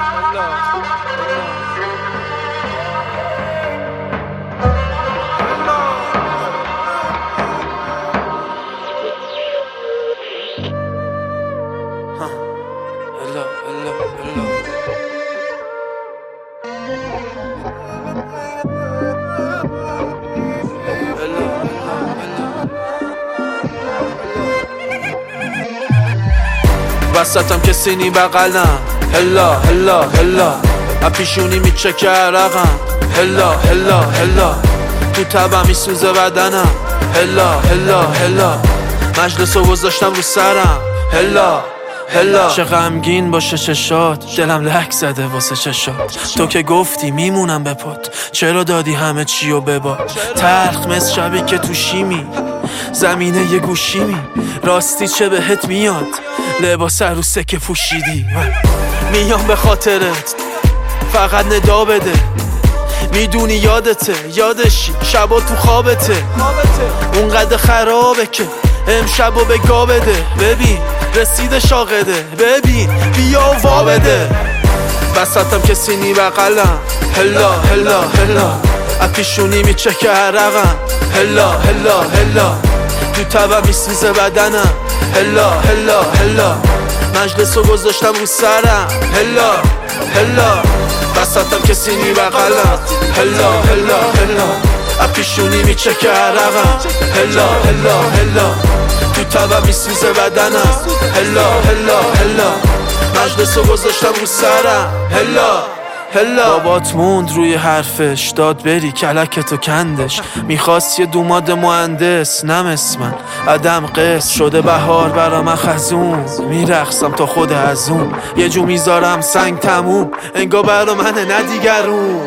وسطم کسی نی بغلم هلا هلا هلا اپیشونی میچکه عرقم هلا هلا هلا تو تبم میسوزه بدنم هلا هلا هلا مجلسو گذاشتم رو سرم هلا هلا چه غمگین باشه چشات دلم لک زده واسه چشات تو که گفتی میمونم به پات چرا دادی همه چیو بباد تلخ مثل شبی که تو شیمی زمینه یه گوشیمی راستی چه بهت میاد لباس عروسه که پوشیدی میام به خاطرت فقط ندا بده میدونی یادته یادشی شبا تو خوابته اونقدر خرابه که امشبو به گا بده ببین رسید شاقده ببین بیا و وا بده وسطم کسی نی بغلم هلا هلا هلا اپیشونی میچکه عرقم هلا هلا هلا تو تبم میسوزه بدنم هلا هلا هلا مجلسو گذاشتم رو سرم هلا هلا وسطم کسی نی بغلم هلا هلا هلا اپیشونی میچکه عرقم هلا هلا هلا تو تبم میسوزه بدنم هلا هلا هلا مجلسو گذاشتم رو سرم هلا هلا بابات موند روی حرفش داد بری کلکتو کندش میخواست یه دوماد مهندس نمس من عدم قصد شده بهار برا من خزون میرقصم تا خود ازون یه جو میذارم سنگ تموم انگا برا منه نه دیگرون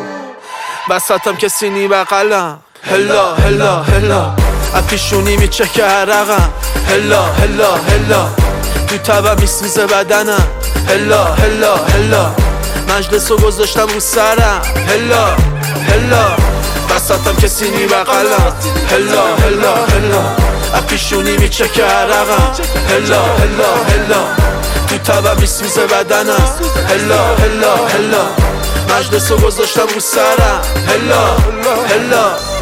وسطم کسی نی بغلم هلا هلا هلا اپیشونی میچکه عرقم هلا هلا هلا تو تبم میسوزه بدنم هلا هلا هلا مجلسو گذاشتم رو سرم هلا هلا وسطم کسی نی بغلم هلا هلا هلا اپیشونی میچکه عرقم هلا هلا هلا تو تبم میسوزه بدنم هلا هلا هلا مجلسو گذاشتم رو سرم هلا هلا